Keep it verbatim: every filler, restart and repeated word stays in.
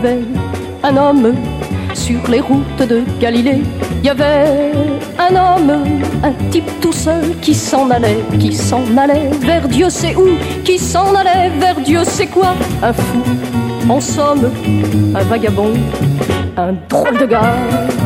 avait un homme sur les routes de Galilée. Il y avait un homme, un type tout seul qui s'en allait, qui s'en allait vers Dieu sait où, qui s'en allait vers Dieu sait quoi. Un fou, en somme, un vagabond, un drôle de gars.